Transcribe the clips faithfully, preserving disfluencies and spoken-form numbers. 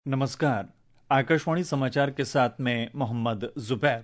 नमस्कार। आकाशवाणी समाचार के साथ मैं मोहम्मद जुबैर।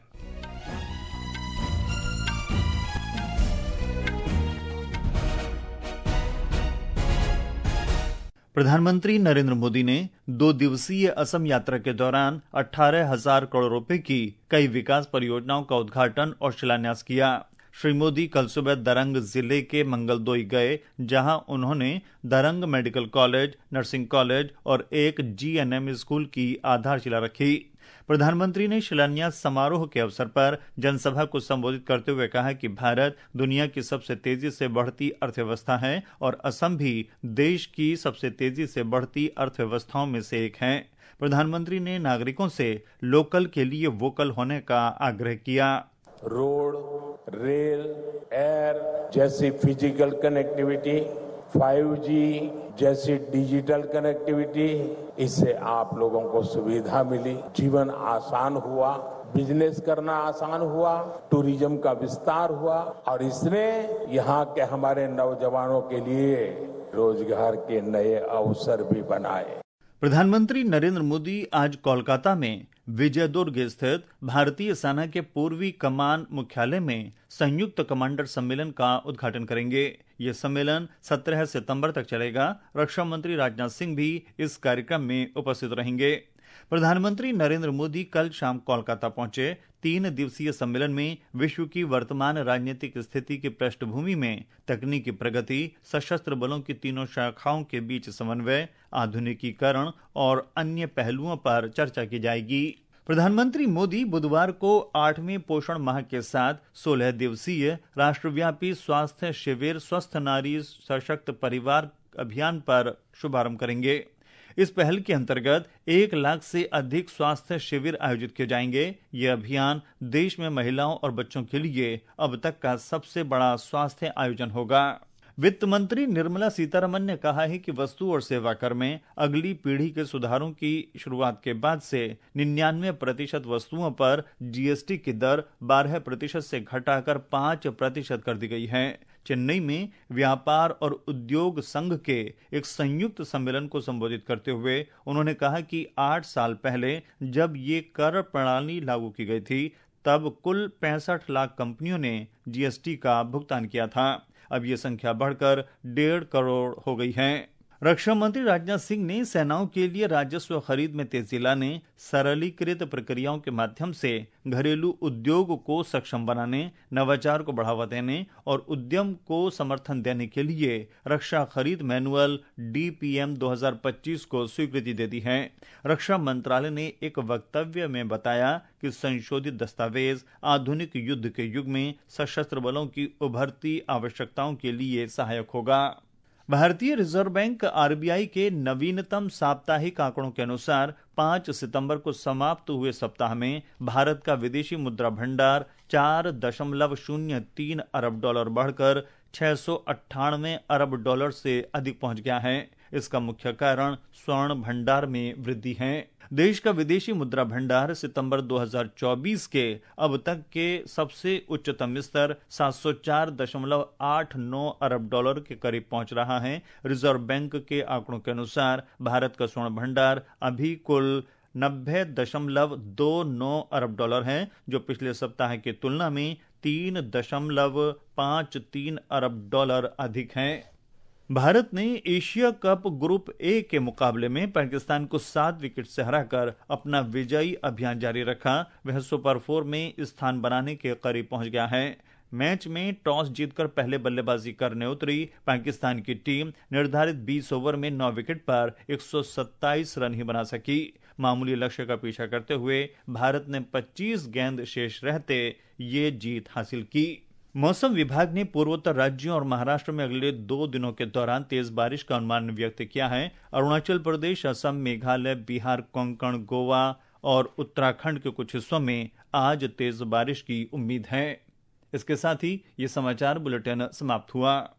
प्रधानमंत्री नरेंद्र मोदी ने दो दिवसीय असम यात्रा के दौरान अठारह हजार करोड़ रुपए की कई विकास परियोजनाओं का उद्घाटन और शिलान्यास किया। श्री मोदी कल सुबह दरंग जिले के मंगलदोई गए, जहां उन्होंने Darrang medical college, nursing college और एक जीएनएम स्कूल की आधारशिला रखी। प्रधानमंत्री ने शिलान्यास समारोह के अवसर पर जनसभा को संबोधित करते हुए कहा कि भारत दुनिया की सबसे तेजी से बढ़ती अर्थव्यवस्था है और असम भी देश की सबसे तेजी से बढ़ती अर्थव्यवस्थाओं में से एक है। प्रधानमंत्री ने नागरिकों से लोकल के लिए वोकल होने का आग्रह किया। रोड, रेल, एयर जैसी फिजिकल कनेक्टिविटी, फाइव जी जैसी डिजिटल कनेक्टिविटी, इससे आप लोगों को सुविधा मिली, जीवन आसान हुआ, बिजनेस करना आसान हुआ, टूरिज्म का विस्तार हुआ और इसने यहाँ के हमारे नौजवानों के लिए रोजगार के नए अवसर भी बनाए। प्रधानमंत्री नरेंद्र मोदी आज कोलकाता में विजयदुर्ग स्थित भारतीय सेना के पूर्वी कमान मुख्यालय में संयुक्त कमांडर सम्मेलन का उद्घाटन करेंगे। यह सम्मेलन सत्रह सितंबर तक चलेगा। रक्षा मंत्री राजनाथ सिंह भी इस कार्यक्रम में उपस्थित रहेंगे। प्रधानमंत्री नरेंद्र मोदी कल शाम कोलकाता पहुंचे। तीन दिवसीय सम्मेलन में विश्व की वर्तमान राजनीतिक स्थिति की पृष्ठभूमि में तकनीकी प्रगति, सशस्त्र बलों की तीनों शाखाओं के बीच समन्वय, आधुनिकीकरण और अन्य पहलुओं पर चर्चा की जाएगी। प्रधानमंत्री मोदी बुधवार को आठवें पोषण माह के साथ सोलह दिवसीय राष्ट्रव्यापी स्वास्थ्य शिविर स्वस्थ नारी सशक्त परिवार अभियान पर शुभारंभ करेंगे। इस पहल के अंतर्गत एक लाख से अधिक स्वास्थ्य शिविर आयोजित किए जाएंगे। यह अभियान देश में महिलाओं और बच्चों के लिए अब तक का सबसे बड़ा स्वास्थ्य आयोजन होगा। वित्त मंत्री निर्मला सीतारमन ने कहा है कि वस्तु और सेवा कर में अगली पीढ़ी के सुधारों की शुरुआत के बाद से निन्यानवे प्रतिशत वस्तुओं पर जीएसटी की दर बारह प्रतिशत से घटाकर पांच प्रतिशत कर दी गई है। चेन्नई में व्यापार और उद्योग संघ के एक संयुक्त सम्मेलन को संबोधित करते हुए उन्होंने कहा कि आठ साल पहले जब ये कर प्रणाली लागू की गई थी, तब कुल पैंसठ लाख कंपनियों ने जीएसटी का भुगतान किया था। अब ये संख्या बढ़कर डेढ़ करोड़ हो गई है। रक्षा मंत्री राजनाथ सिंह ने सेनाओं के लिए राजस्व खरीद में तेजी लाने, सरलीकृत प्रक्रियाओं के माध्यम से घरेलू उद्योग को सक्षम बनाने, नवाचार को बढ़ावा देने और उद्यम को समर्थन देने के लिए रक्षा खरीद मैनुअल डीपीएम दो हज़ार पच्चीस को स्वीकृति दे दी है। रक्षा मंत्रालय ने एक वक्तव्य में बताया कि संशोधित दस्तावेज आधुनिक युद्ध के युग में सशस्त्र बलों की उभरती आवश्यकताओं के लिए सहायक होगा। भारतीय रिजर्व बैंक आरबीआई के नवीनतम साप्ताहिक आंकड़ों के अनुसार पांच सितंबर को समाप्त हुए सप्ताह में भारत का विदेशी मुद्रा भंडार चार दशमलव शून्य तीन अरब डॉलर बढ़कर छह सौ अट्ठानवे अरब डॉलर से अधिक पहुंच गया है। इसका मुख्य कारण स्वर्ण भंडार में वृद्धि है। देश का विदेशी मुद्रा भंडार सितंबर दो हज़ार चौबीस के अब तक के सबसे उच्चतम स्तर सात सौ चार दशमलव आठ नौ अरब डॉलर के करीब पहुंच रहा है। रिजर्व बैंक के आंकड़ों के अनुसार भारत का स्वर्ण भंडार अभी कुल नब्बे दशमलव दो नौ अरब डॉलर है, जो पिछले सप्ताह की तुलना में तीन दशमलव पांच तीन अरब डॉलर अधिक है। भारत ने एशिया कप ग्रुप ए के मुकाबले में पाकिस्तान को सात विकेट से हराकर अपना विजयी अभियान जारी रखा। वह सुपर फोर में स्थान बनाने के करीब पहुंच गया है। मैच में टॉस जीतकर पहले बल्लेबाजी करने उतरी पाकिस्तान की टीम निर्धारित बीस ओवर में नौ विकेट पर एक सौ सत्ताईस रन ही बना सकी। मामूली लक्ष्य का पीछा करते हुए भारत ने पच्चीस गेंद शेष रहते ये जीत हासिल की। मौसम विभाग ने पूर्वोत्तर राज्यों और महाराष्ट्र में अगले दो दिनों के दौरान तेज बारिश का अनुमान व्यक्त किया है। अरुणाचल प्रदेश, असम, मेघालय, बिहार, कोंकण, गोवा और उत्तराखंड के कुछ हिस्सों में आज तेज बारिश की उम्मीद है। इसके साथ ही ये समाचार बुलेटिन समाप्त हुआ।